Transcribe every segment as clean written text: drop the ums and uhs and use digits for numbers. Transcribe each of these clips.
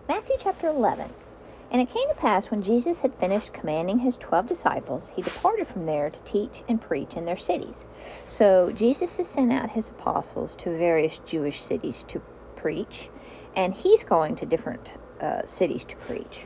Matthew chapter 11. And it came to pass, when Jesus had finished commanding his 12 disciples, he departed from there to teach and preach in their cities. So Jesus has sent out his apostles to various Jewish cities to preach, and he's going to different cities to preach.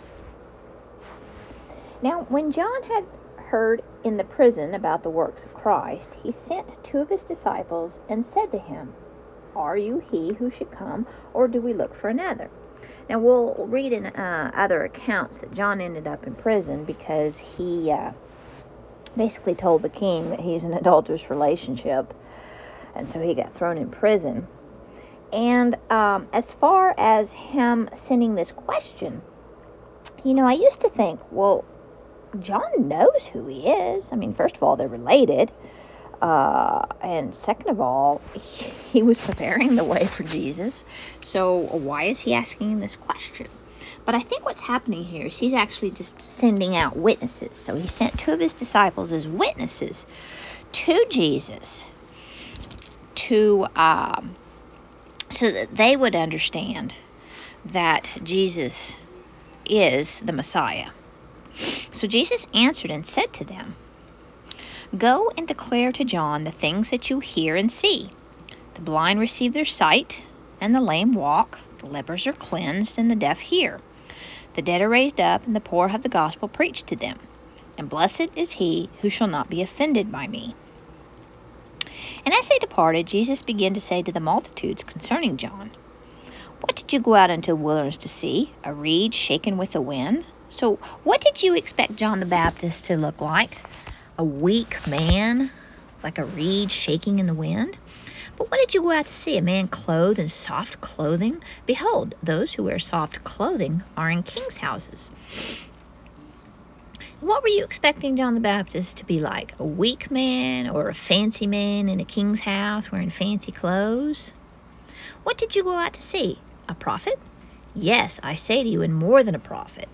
Now, when John had heard in the prison about the works of Christ, he sent 2 of his disciples and said to him, "Are you he who should come, or do we look for another?" Now, we'll read in other accounts that John ended up in prison because he basically told the king that he was in an adulterous relationship, and so he got thrown in prison. And as far as him sending this question, I used to think, well, John knows who he is. I mean, first of all, they're related. And second of all, he was preparing the way for Jesus. So why is he asking this question? But I think what's happening here is he's actually just sending out witnesses. So he sent 2 of his disciples as witnesses to Jesus to so that they would understand that Jesus is the Messiah. So Jesus answered and said to them, "Go and declare to John the things that you hear and see. The blind receive their sight, and the lame walk, the lepers are cleansed, and the deaf hear. The dead are raised up, and the poor have the gospel preached to them. And blessed is he who shall not be offended by me." And as they departed, Jesus began to say to the multitudes concerning John, "What did you go out into the wilderness to see? A reed shaken with the wind?" So what did you expect John the Baptist to look like? A weak man, like a reed shaking in the wind? But what did you go out to see? A man clothed in soft clothing? Behold, those who wear soft clothing are in kings' houses. What were you expecting John the Baptist to be like? A weak man or a fancy man in a king's house wearing fancy clothes? What did you go out to see? A prophet? Yes, I say to you, and more than a prophet.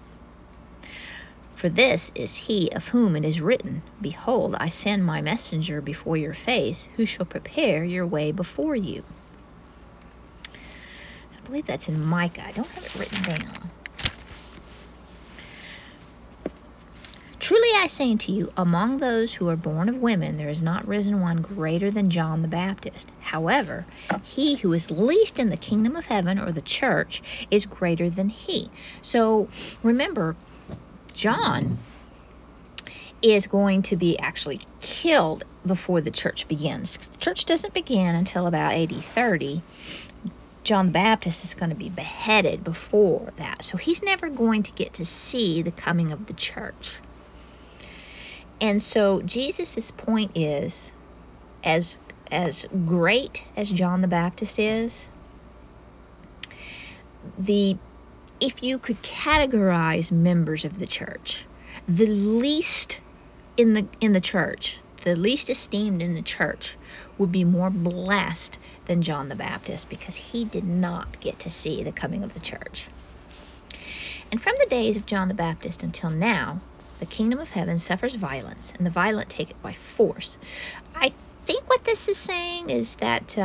For this is he of whom it is written, "Behold, I send my messenger before your face, who shall prepare your way before you." I believe that's in Micah. I don't have it written down. Truly I say unto you, among those who are born of women, there is not risen one greater than John the Baptist. However, he who is least in the kingdom of heaven, or the church, is greater than he. So remember, John is going to be actually killed before the church begins. The church doesn't begin until about AD 30. John the Baptist is going to be beheaded before that. So he's never going to get to see the coming of the church. And so Jesus' point is, as great as John the Baptist is, if you could categorize members of the church, the least in the church, the least esteemed in the church, would be more blessed than John the Baptist, because he did not get to see the coming of the church. And from the days of John the Baptist until now, the kingdom of heaven suffers violence, and the violent take it by force. I think what this is saying is that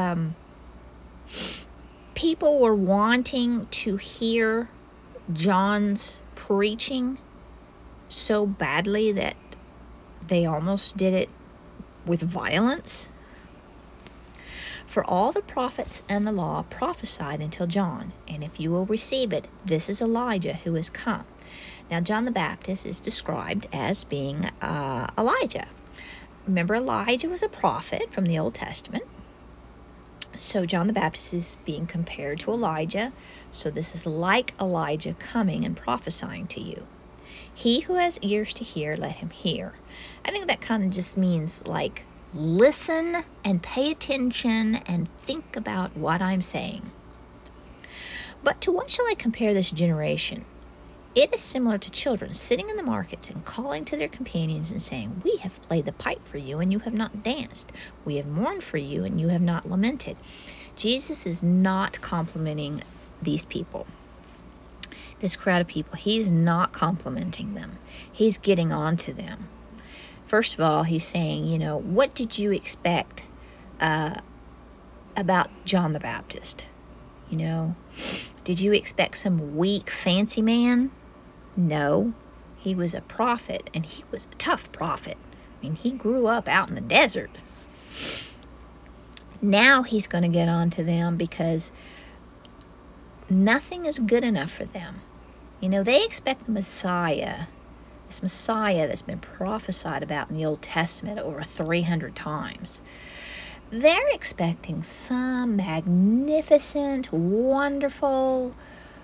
people were wanting to hear John's preaching so badly that they almost did it with violence. For all the prophets and the law prophesied until John, and if you will receive it, this is Elijah who is come. Now, John the Baptist is described as being Elijah. Remember, Elijah was a prophet from the Old Testament. So John the Baptist is being compared to Elijah. So this is like Elijah coming and prophesying to you. He who has ears to hear, let him hear. I think that kind of just means like, listen and pay attention and think about what I'm saying. But to what shall I compare this generation? It is similar to children sitting in the markets and calling to their companions and saying, "We have played the pipe for you, and you have not danced. We have mourned for you, and you have not lamented." Jesus is not complimenting these people, this crowd of people. He's not complimenting them. He's getting on to them. First of all, he's saying, what did you expect about John the Baptist? Did you expect some weak, fancy man? No. He was a prophet, and he was a tough prophet. I mean, he grew up out in the desert. Now he's going to get on to them because nothing is good enough for them. You know, they expect the Messiah, this Messiah that's been prophesied about in the Old Testament over 300 times. They're expecting some magnificent, wonderful,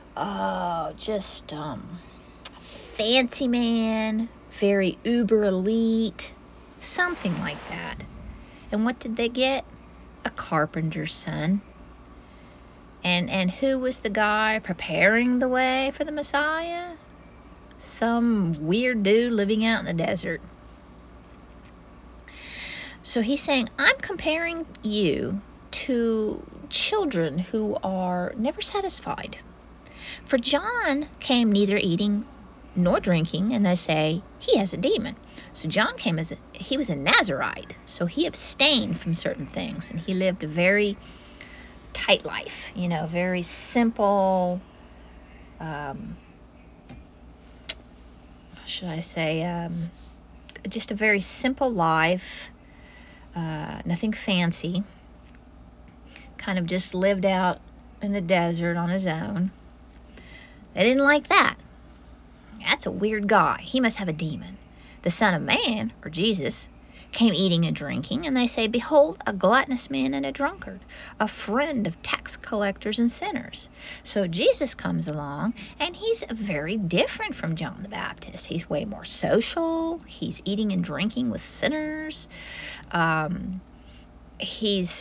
fancy man, very uber elite, something like that. And what did they get? A carpenter's son. And who was the guy preparing the way for the Messiah? Some weird dude living out in the desert. So he's saying, I'm comparing you to children who are never satisfied. For John came neither eating nor drinking, and they say he has a demon. So John came he was a Nazirite, so he abstained from certain things, and he lived a very tight life, very simple, just a very simple life, nothing fancy, kind of just lived out in the desert on his own. They didn't like that. That's a weird guy. He must have a demon. The Son of Man, or Jesus, came eating and drinking, and they say, behold, a gluttonous man and a drunkard, a friend of tax collectors and sinners. So Jesus comes along, and he's very different from John the Baptist. He's way more social. He's eating and drinking with sinners. He's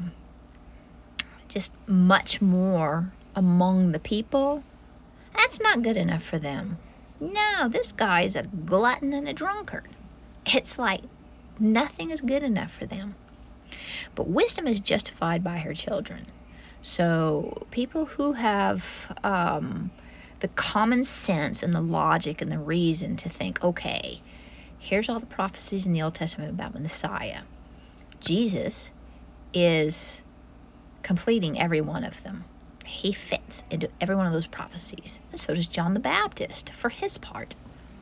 just much more among the people. That's not good enough for them. No, this guy is a glutton and a drunkard. It's like nothing is good enough for them. But wisdom is justified by her children. So people who have the common sense and the logic and the reason to think, okay, here's all the prophecies in the Old Testament about the Messiah. Jesus is completing every one of them. He fits into every one of those prophecies. And so does John the Baptist for his part.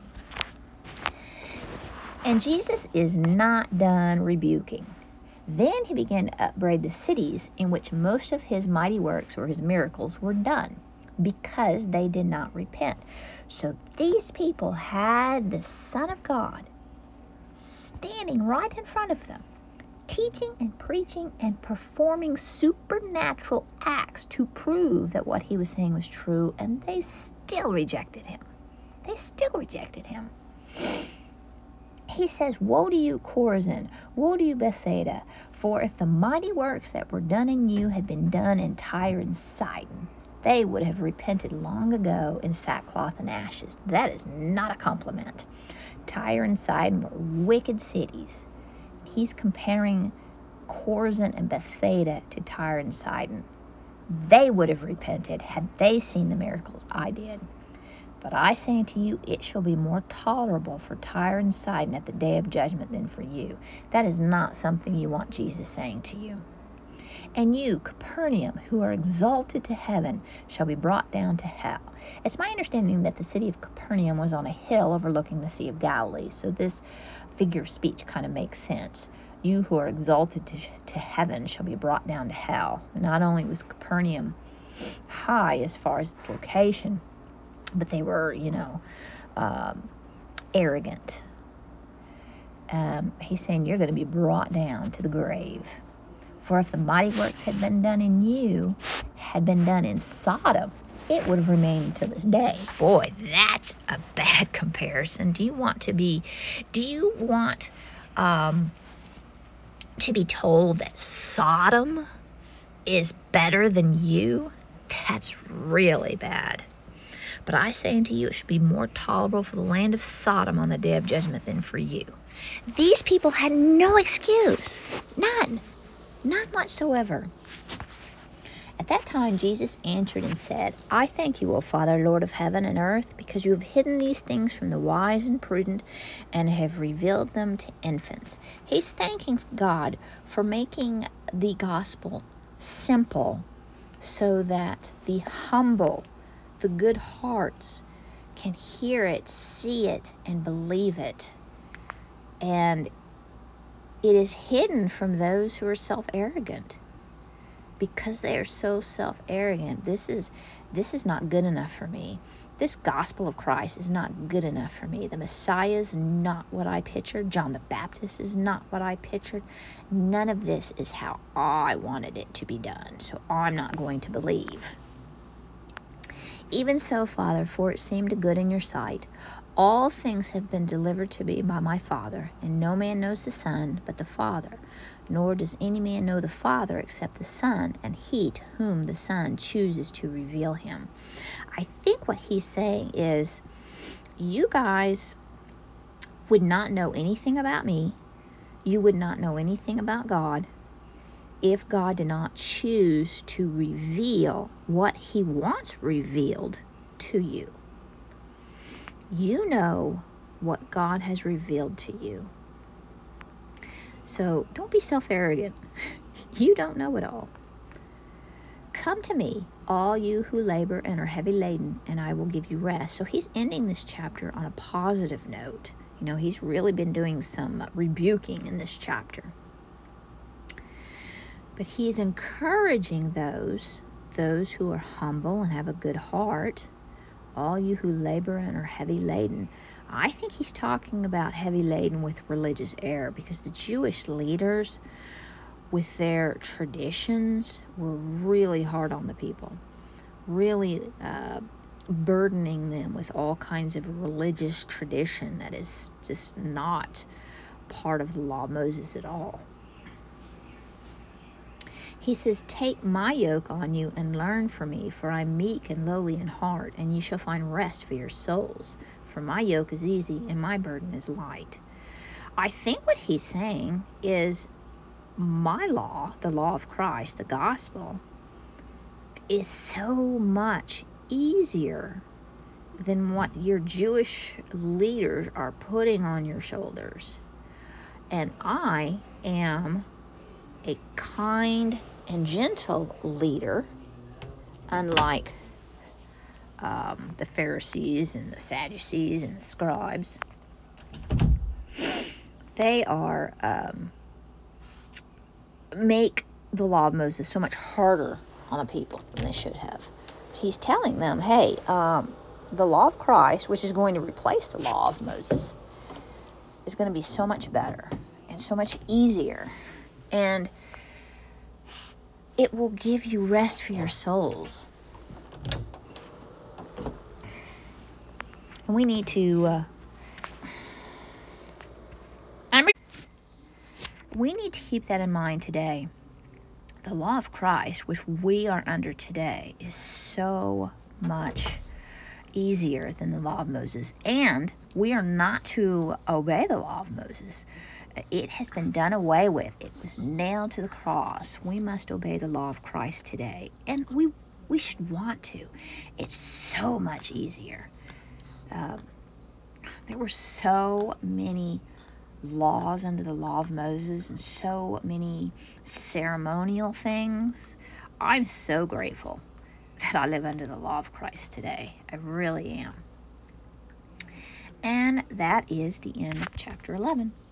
And Jesus is not done rebuking. Then he began to upbraid the cities in which most of his mighty works or his miracles were done, because they did not repent. So these people had the Son of God standing right in front of them, teaching and preaching and performing supernatural acts to prove that what he was saying was true, and they still rejected him. He says, woe to you, Chorazin, woe to you, Bethsaida, for if the mighty works that were done in you had been done in Tyre and Sidon, they would have repented long ago in sackcloth and ashes. That is not a compliment. Tyre and Sidon were wicked cities. He's comparing Chorazin and Bethsaida to Tyre and Sidon. They would have repented had they seen the miracles I did. But I say unto you, it shall be more tolerable for Tyre and Sidon at the day of judgment than for you. That is not something you want Jesus saying to you. And you, Capernaum, who are exalted to heaven, shall be brought down to hell. It's my understanding that the city of Capernaum was on a hill overlooking the Sea of Galilee, so this figure of speech kind of makes sense. You who are exalted to heaven shall be brought down to hell. Not only was Capernaum high as far as its location, but they were, arrogant. He's saying you're going to be brought down to the grave. For if the mighty works had been done in you, had been done in Sodom, it would have remained until this day. Boy, that's a bad comparison. Do you want to be told that Sodom is better than you? That's really bad. But I say unto you, it should be more tolerable for the land of Sodom on the day of judgment than for you. These people had no excuse. None whatsoever. At that time, Jesus answered and said, I thank you, O Father, Lord of heaven and earth, because you have hidden these things from the wise and prudent and have revealed them to infants. He's thanking God for making the gospel simple so that the humble, the good hearts can hear it, see it, and believe it. And it is hidden from those who are self-arrogant. Because they are so self-arrogant, this is not good enough for me. This gospel of Christ is not good enough for me. The Messiah is not what I pictured. John the Baptist is not what I pictured. None of this is how I wanted it to be done, so I'm not going to believe. Even so, Father, for it seemed good in your sight. All things have been delivered to me by my Father, and no man knows the Son but the Father, nor does any man know the Father except the Son, and he to whom the Son chooses to reveal him. I think what he's saying is, you guys would not know anything about me, you would not know anything about God, if God did not choose to reveal what he wants revealed to you. You know what God has revealed to you. So don't be self-arrogant. You don't know it all. Come to me, all you who labor and are heavy laden, and I will give you rest. So he's ending this chapter on a positive note. You know, he's really been doing some rebuking in this chapter. But he's encouraging those who are humble and have a good heart, all you who labor and are heavy laden. I think he's talking about heavy laden with religious error, because the Jewish leaders, with their traditions, were really hard on the people, really burdening them with all kinds of religious tradition that is just not part of the law of Moses at all. He says, take my yoke on you and learn from me, for I am meek and lowly in heart, and you shall find rest for your souls. For my yoke is easy and my burden is light. I think what he's saying is, my law, the law of Christ, the gospel, is so much easier than what your Jewish leaders are putting on your shoulders. And I am a kind and gentle leader, unlike the Pharisees and the Sadducees and the scribes. They are make the law of Moses so much harder on the people than they should have. But he's telling them, hey, the law of Christ, which is going to replace the law of Moses, is going to be so much better and so much easier, and it will give you rest for your souls. And we need to keep that in mind today. The law of Christ, which we are under today, is so much easier than the law of Moses, and we are not to obey the law of Moses. It has been done away with. It was nailed to the cross. We must obey the law of Christ today, and we should want to. It's so much easier. There were so many laws under the law of Moses and so many ceremonial things. I'm so grateful that I live under the law of Christ today. I really am. And that is the end of chapter 11.